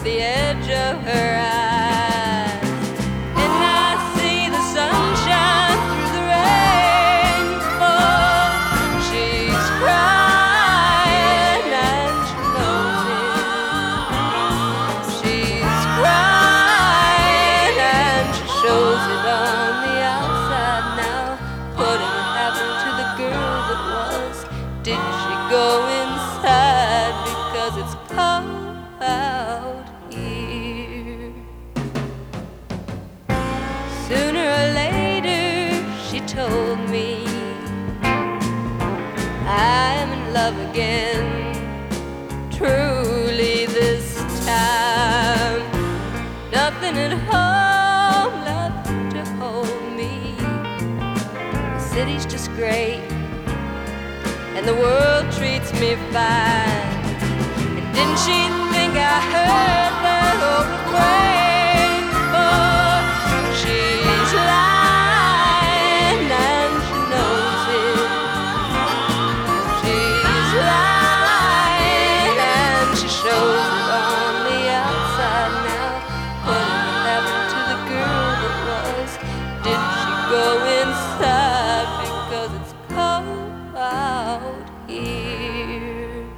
the edge of her eyes. And I see the sunshine through the rainbow. She's crying and she knows it. She's crying and she shows it on the outside now. Whatever happened to the girl that was? Did she go inside? Because it's cold out here. Sooner or later, she told me, I am in love again, truly this time. Nothing at home left to hold me. The city's just great and the world treats me fine. And didn't she think I heard that old refrain before? She's lying and she knows it. She's lying and she shows it on the outside now. Whatever happened to the girl that was? Did she go inside? Because it's cold out here.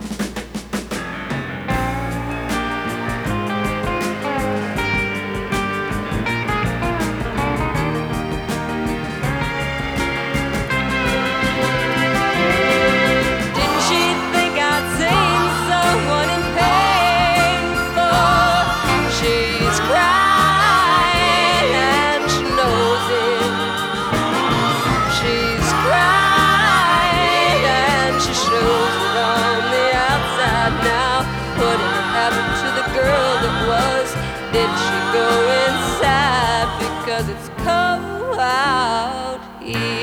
Didn't she think I'd seen someone in pain before? She's crying and she knows it. She's crying and she shows it on the outside now. Whatever happened to the girl that was? Did she go inside? Because it's cold out here.